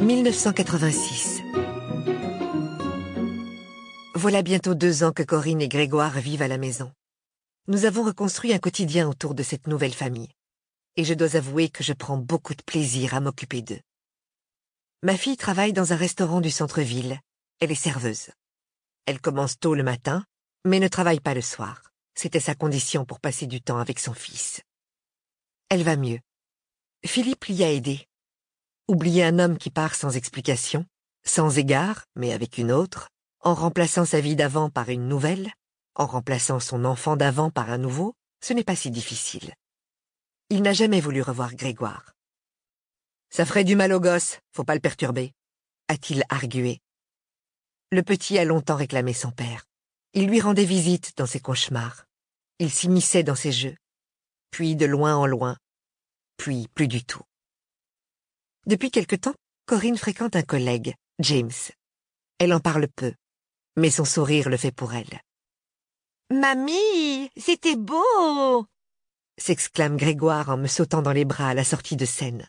1986. Voilà bientôt 2 ans que Corinne et Grégoire vivent à la maison. Nous avons reconstruit un quotidien autour de cette nouvelle famille. Et je dois avouer que je prends beaucoup de plaisir à m'occuper d'eux. Ma fille travaille dans un restaurant du centre-ville. Elle est serveuse. Elle commence tôt le matin, mais ne travaille pas le soir. C'était sa condition pour passer du temps avec son fils. Elle va mieux. Philippe l'y a aidé. Oublier un homme qui part sans explication, sans égard, mais avec une autre, en remplaçant sa vie d'avant par une nouvelle, en remplaçant son enfant d'avant par un nouveau, ce n'est pas si difficile. Il n'a jamais voulu revoir Grégoire. « Ça ferait du mal au gosse, faut pas le perturber », a-t-il argué. Le petit a longtemps réclamé son père. Il lui rendait visite dans ses cauchemars. Il s'immisçait dans ses jeux. Puis de loin en loin. Puis plus du tout. Depuis quelque temps, Corinne fréquente un collègue, James. Elle en parle peu, mais son sourire le fait pour elle. « Mamie, c'était beau !» s'exclame Grégoire en me sautant dans les bras à la sortie de scène.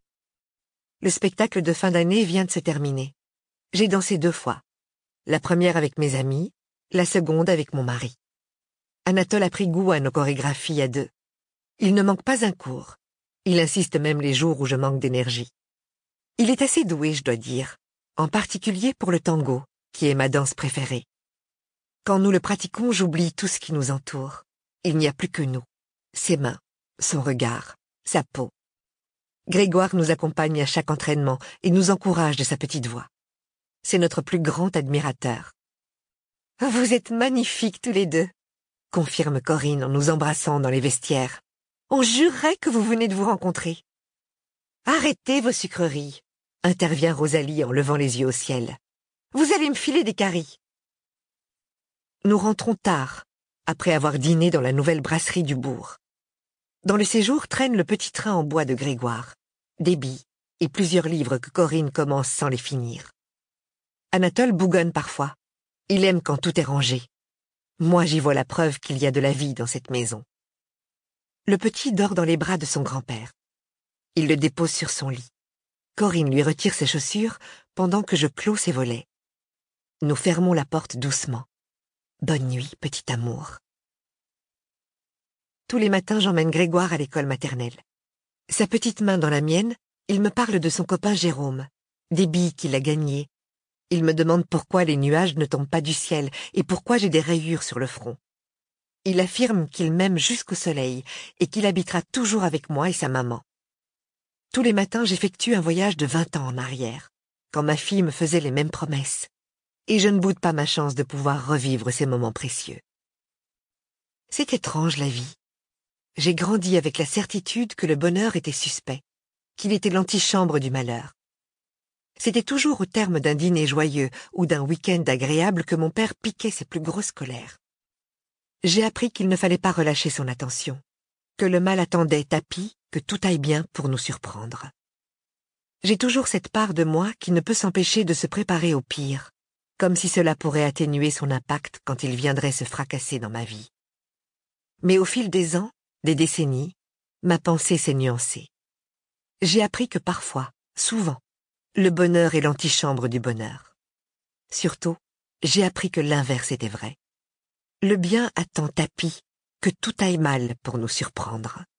Le spectacle de fin d'année vient de se terminer. J'ai dansé 2 fois. La première avec mes amis, la seconde avec mon mari. Anatole a pris goût à nos chorégraphies à 2. Il ne manque pas un cours. Il insiste même les jours où je manque d'énergie. Il est assez doué, je dois dire, en particulier pour le tango, qui est ma danse préférée. Quand nous le pratiquons, j'oublie tout ce qui nous entoure. Il n'y a plus que nous, ses mains, son regard, sa peau. Grégoire nous accompagne à chaque entraînement et nous encourage de sa petite voix. C'est notre plus grand admirateur. « Vous êtes magnifiques tous les 2, confirme Corinne en nous embrassant dans les vestiaires. On jurerait que vous venez de vous rencontrer. Arrêtez vos sucreries, intervient Rosalie en levant les yeux au ciel. Vous allez me filer des caries. Nous rentrons tard, après avoir dîné dans la nouvelle brasserie du bourg. Dans le séjour traîne le petit train en bois de Grégoire, des billes et plusieurs livres que Corinne commence sans les finir. Anatole bougonne parfois. Il aime quand tout est rangé. Moi, j'y vois la preuve qu'il y a de la vie dans cette maison. Le petit dort dans les bras de son grand-père. Il le dépose sur son lit. Corinne lui retire ses chaussures pendant que je clôt ses volets. Nous fermons la porte doucement. Bonne nuit, petit amour. Tous les matins, j'emmène Grégoire à l'école maternelle. Sa petite main dans la mienne, il me parle de son copain Jérôme, des billes qu'il a gagnées. Il me demande pourquoi les nuages ne tombent pas du ciel et pourquoi j'ai des rayures sur le front. Il affirme qu'il m'aime jusqu'au soleil et qu'il habitera toujours avec moi et sa maman. Tous les matins, j'effectue un voyage de 20 ans en arrière, quand ma fille me faisait les mêmes promesses. Et je ne boude pas ma chance de pouvoir revivre ces moments précieux. C'est étrange la vie. J'ai grandi avec la certitude que le bonheur était suspect, qu'il était l'antichambre du malheur. C'était toujours au terme d'un dîner joyeux ou d'un week-end agréable que mon père piquait ses plus grosses colères. J'ai appris qu'il ne fallait pas relâcher son attention, que le mal attendait tapis, que tout aille bien pour nous surprendre. J'ai toujours cette part de moi qui ne peut s'empêcher de se préparer au pire, comme si cela pourrait atténuer son impact quand il viendrait se fracasser dans ma vie. Mais au fil des ans, des décennies, ma pensée s'est nuancée. J'ai appris que parfois, souvent, le bonheur est l'antichambre du bonheur. Surtout, j'ai appris que l'inverse était vrai. Le bien attend tapis, que tout aille mal pour nous surprendre.